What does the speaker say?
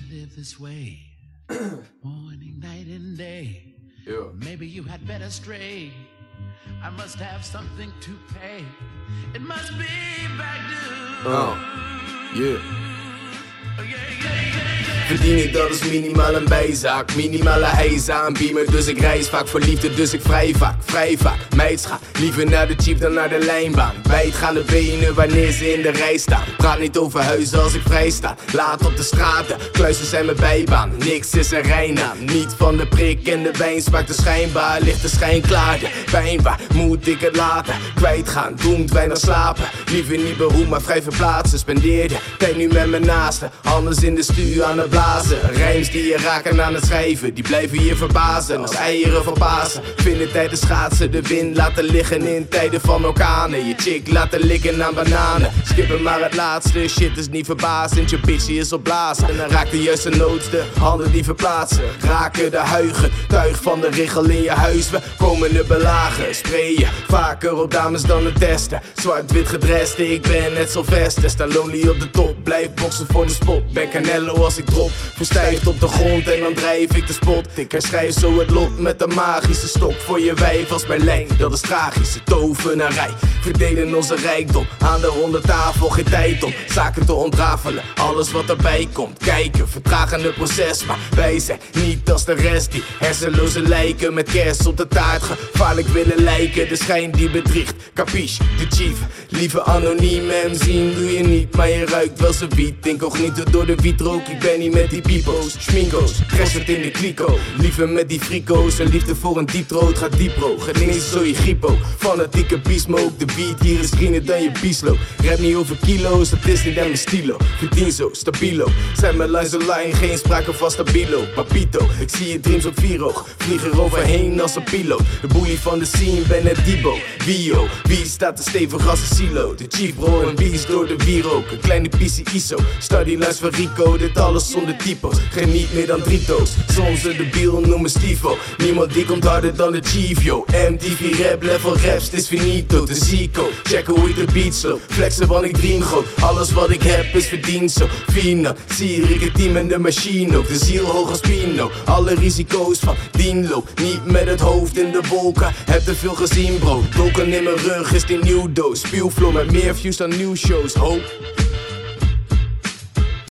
live this way, morning, night and day. Yeah. Maybe you had better stray. I must have something to pay. It must be back due. Yeah. Yeah. Verdienen dat is minimaal een bijzaak. Minimale heisa aan beamer, dus ik reis vaak. Voor liefde, dus ik vrij vaak. Meids ga liever naar de chief dan naar de lijnbaan. Wijdgaande benen wanneer ze in de rij staan. Praat niet over huizen als ik vrij sta. Laat op de straten, kluizen zijn mijn bijbaan. Niks is er rein aan, niet van de prik en de wijn smaakt de schijnbaar. Ligt de schijn klaar, de pijn waar moet ik het laten? Kwijtgaan, doemt weinig slapen. Liever niet beroemd, maar vrij verplaatsen. Spendeer de tijd nu met mijn naasten. Anders in de stuur aan het blazen. Rijms die je raken aan het schrijven, die blijven je verbazen. Als eieren van Pasen, vinden tijdens schaatsen. De wind laten liggen in tijden van orkanen. Je chick laten likken aan bananen. Skippen maar het laatste, shit is niet verbazend. Je bitch die is op blazen. En dan raakt de juiste nood, de handen die verplaatsen. Raken de huigen, tuig van de richel in je huis. We komen de belagen, sprayen vaker op dames dan het testen. Zwart-wit gedrest, ik ben net Sylvester. Sta lonely op de top, blijf boksen voor de spot. Ben Canelo als ik drop, verstijfd op de grond en dan drijf ik de spot. Ik herschrijf zo het lot met een magische stok. Voor je wijf als mijn lijn, dat is tragische tovenarij. Verdelen onze rijkdom, aan de ronde tafel geen tijd om zaken te ontrafelen. Alles wat erbij komt, kijken, vertragen het proces. Maar wij zijn niet als de rest die hersenloze lijken met kerst op de taart gevaarlijk willen lijken. De schijn die bedriegt, capiche, de chief. Liever anoniem hem zien doe je niet, maar je ruikt wel z'n wiet. Incognito door de wietrook, ik ben niet met die pipo's. Schmingo's, crash het in de kliko. Liever met die frico's, een liefde voor een diepthroat gaat diepro. Genees zo je griepo, fanatieke beast-smoke. De beat hier is greener dan je bieslo. Rap niet over kilo's, dat is niet aan mijn stilo. Verdien zo, stabilo, zijn mijn lines online, geen sprake van stabilo. Papito, ik zie je dreams op vieroog, vlieg er overheen als een piloot. De boelie van de scene, ben net Debo. Wie staat er stevig als een silo? De chief bro en beast door de wierook. Een kleine PC ISO, study lines van Rico. Dit alles zonder typo's, geen niet meer dan 3 to's. Soms een debiel, noem me Stivo. Niemand die komt harder dan de chief, yo. MTV rap, level raps, het is finito. De Zico, checken hoe ik de beat slow. Flexen want ik dream groot, alles wat ik heb is verdiend zo. Fina, zie ik het team en de machine ook. De ziel hoog als Pino, alle risico's van dienloop. Niet met het hoofd in de wolken, heb te veel gezien bro. Dolken in mijn rug is die nieuw doos. Spuwflow met meer views dan nieuwshows, ho.